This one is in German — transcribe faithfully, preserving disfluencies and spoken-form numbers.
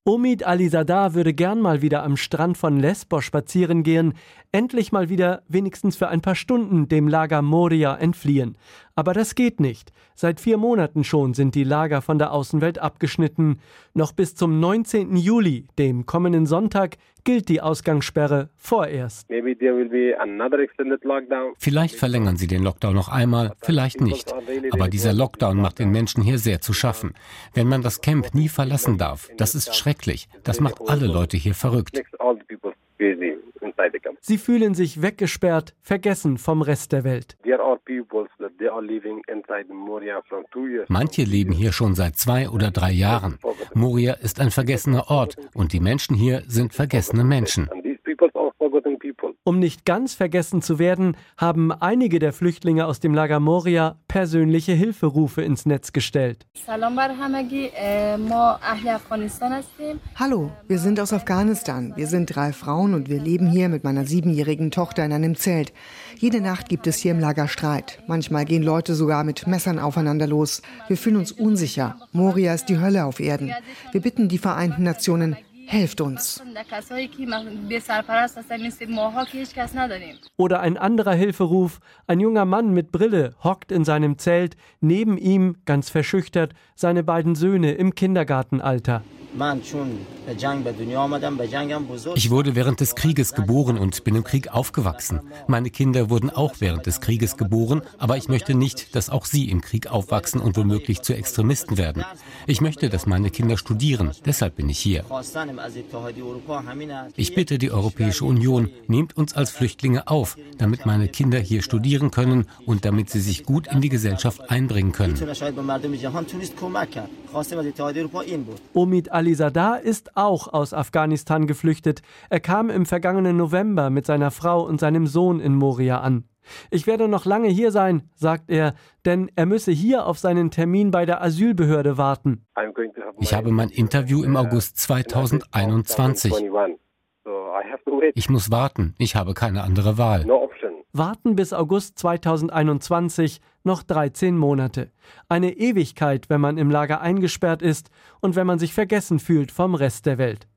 Omid Alizadeh würde gern mal wieder am Strand von Lesbos spazieren gehen, endlich mal wieder wenigstens für ein paar Stunden dem Lager Moria entfliehen. Aber das geht nicht. Seit vier Monaten schon sind die Lager von der Außenwelt abgeschnitten. Noch bis zum neunzehnten Juli, dem kommenden Sonntag, gilt die Ausgangssperre vorerst. Vielleicht verlängern sie den Lockdown noch einmal, vielleicht nicht. Aber dieser Lockdown macht den Menschen hier sehr zu schaffen. Wenn man das Camp nie verlassen darf, das ist schrecklich. Das macht alle Leute hier verrückt. Sie fühlen sich weggesperrt, vergessen vom Rest der Welt. Manche leben hier schon seit zwei oder drei Jahren. Moria ist ein vergessener Ort und die Menschen hier sind vergessene Menschen. Um nicht ganz vergessen zu werden, haben einige der Flüchtlinge aus dem Lager Moria persönliche Hilferufe ins Netz gestellt. Hallo, wir sind aus Afghanistan. Wir sind drei Frauen und wir leben hier mit meiner siebenjährigen Tochter in einem Zelt. Jede Nacht gibt es hier im Lager Streit. Manchmal gehen Leute sogar mit Messern aufeinander los. Wir fühlen uns unsicher. Moria ist die Hölle auf Erden. Wir bitten die Vereinten Nationen, helft uns. Oder ein anderer Hilferuf, ein junger Mann mit Brille hockt in seinem Zelt, neben ihm, ganz verschüchtert, seine beiden Söhne im Kindergartenalter. Ich wurde während des Krieges geboren und bin im Krieg aufgewachsen. Meine Kinder wurden auch während des Krieges geboren, aber ich möchte nicht, dass auch sie im Krieg aufwachsen und womöglich zu Extremisten werden. Ich möchte, dass meine Kinder studieren, deshalb bin ich hier. Ich bitte die Europäische Union, nehmt uns als Flüchtlinge auf, damit meine Kinder hier studieren können und damit sie sich gut in die Gesellschaft einbringen können. Omid Alizadeh ist auch aus Afghanistan geflüchtet. Er kam im vergangenen November mit seiner Frau und seinem Sohn in Moria an. Ich werde noch lange hier sein, sagt er, denn er müsse hier auf seinen Termin bei der Asylbehörde warten. Ich habe mein Interview im August zweitausendeinundzwanzig. Ich muss warten, ich habe keine andere Wahl. Warten bis August zweitausendeinundzwanzig, noch dreizehn Monate. Eine Ewigkeit, wenn man im Lager eingesperrt ist und wenn man sich vergessen fühlt vom Rest der Welt.